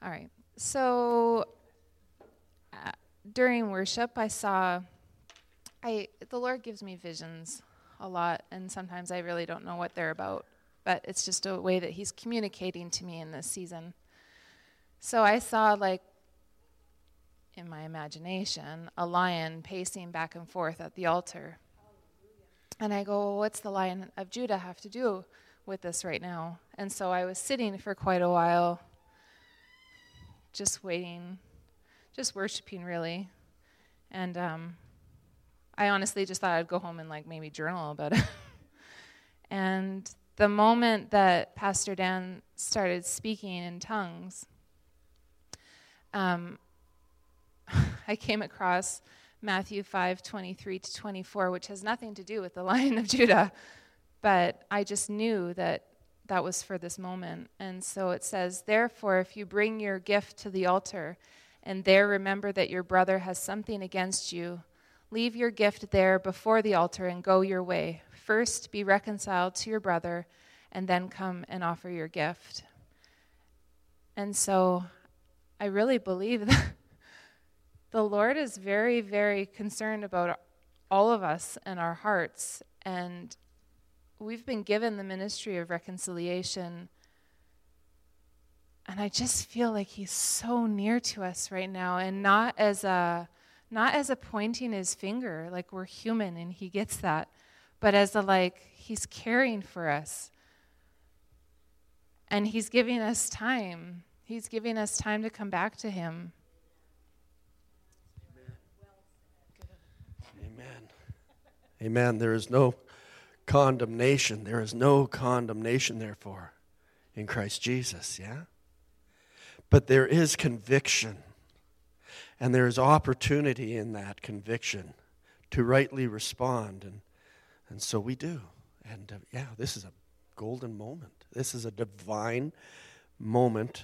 All right. So during worship, the Lord gives me visions a lot, and sometimes I really don't know what they're about, but it's just a way that he's communicating to me in this season. So I saw, like, in my imagination, a lion pacing back and forth at the altar. And I go, well, what's the Lion of Judah have to do with this right now? And so I was sitting for quite a while, just waiting, just worshiping, really. And I honestly just thought I'd go home and, like, maybe journal about it. And the moment that Pastor Dan started speaking in tongues, I came across Matthew 5:23-24, which has nothing to do with the Lion of Judah, but I just knew that that was for this moment. And so it says, "Therefore, if you bring your gift to the altar, and there remember that your brother has something against you, leave your gift there before the altar and go your way. First be reconciled to your brother, and then come and offer your gift." And so I really believe that the Lord is very, very concerned about all of us and our hearts. And we've been given the ministry of reconciliation. And I just feel like he's so near to us right now, and not as a pointing his finger, like we're human and he gets that, but as a, like, he's caring for us. And he's giving us time. He's giving us time to come back to him. Amen. Amen. There is no condemnation. There is no condemnation, therefore, in Christ Jesus, yeah? But there is conviction, and there is opportunity in that conviction to rightly respond, and so we do. And this is a golden moment. This is a divine moment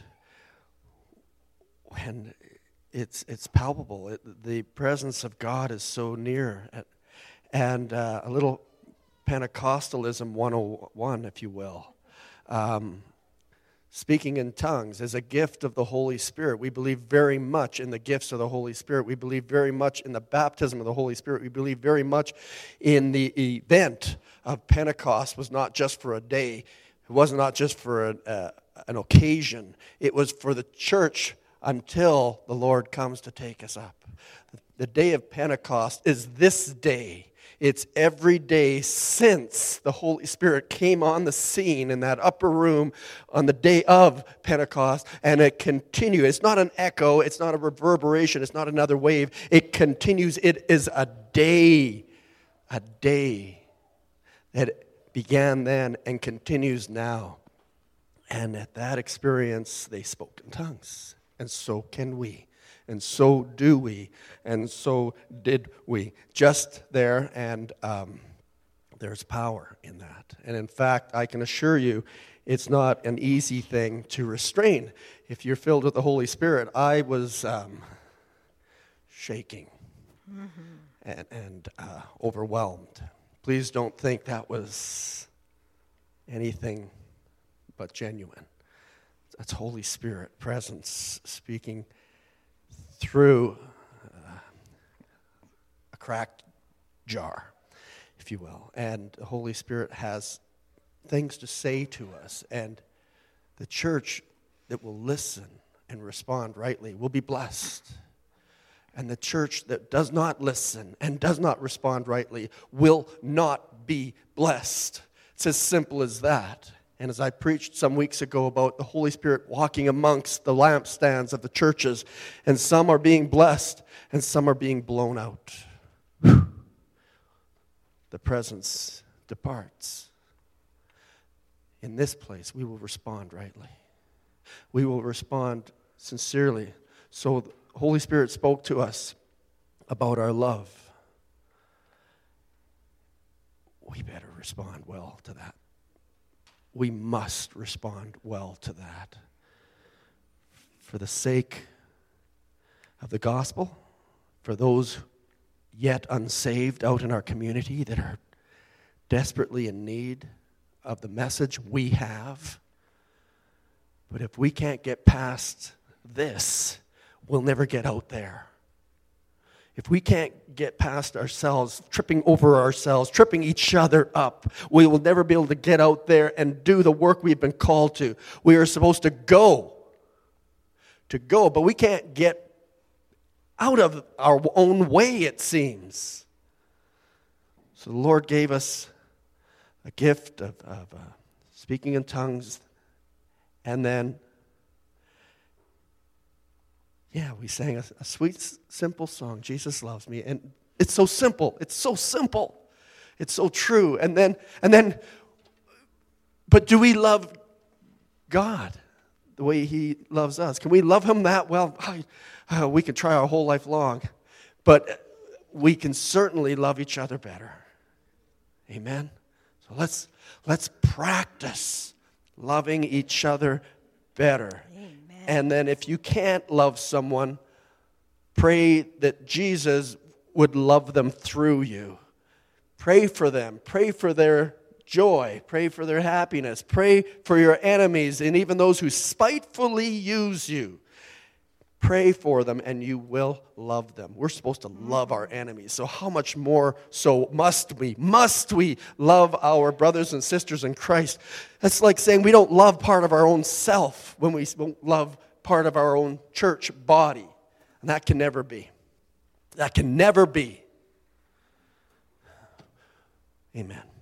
when it's palpable. The presence of God is so near. And a little Pentecostalism 101, if you will. Speaking in tongues is a gift of the Holy Spirit. We believe very much in the gifts of the Holy Spirit. We believe very much in the baptism of the Holy Spirit. We believe very much in the event of Pentecost was not just for a day. It was not just for an occasion. It was for the church until the Lord comes to take us up. The day of Pentecost is this day. It's every day since the Holy Spirit came on the scene in that upper room on the day of Pentecost, and it continues. It's not an echo. It's not a reverberation. It's not another wave. It continues. It is a day that began then and continues now. And at that experience, they spoke in tongues. And so can we. And so do we. And so did we. Just there, and there's power in that. And in fact, I can assure you, it's not an easy thing to restrain. If you're filled with the Holy Spirit, I was shaking and overwhelmed. Please don't think that was anything but genuine. That's Holy Spirit presence speaking through a cracked jar, if you will. And the Holy Spirit has things to say to us. And the church that will listen and respond rightly will be blessed. And the church that does not listen and does not respond rightly will not be blessed. It's as simple as that. And as I preached some weeks ago about the Holy Spirit walking amongst the lampstands of the churches, and some are being blessed and some are being blown out. The presence departs. In this place, we will respond rightly. We will respond sincerely. So the Holy Spirit spoke to us about our love. We better respond well to that. We must respond well to that. For the sake of the gospel, for those yet unsaved out in our community that are desperately in need of the message we have. But if we can't get past this, we'll never get out there. If we can't get past ourselves, tripping over ourselves, tripping each other up, we will never be able to get out there and do the work we've been called to. We are supposed to go, but we can't get out of our own way, it seems. So the Lord gave us a gift of speaking in tongues, and then we sang a sweet, simple song, Jesus Loves Me. And it's so simple. It's so simple. It's so true. And then, but do we love God the way He loves us? Can we love Him that well? We can try our whole life long. But we can certainly love each other better. Amen? So let's practice loving each other better. And then if you can't love someone, pray that Jesus would love them through you. Pray for them. Pray for their joy. Pray for their happiness. Pray for your enemies and even those who spitefully use you. Pray for them and you will love them. We're supposed to love our enemies. So how much more so must we love our brothers and sisters in Christ? That's like saying we don't love part of our own self when we don't love part of our own church body. And that can never be. That can never be. Amen.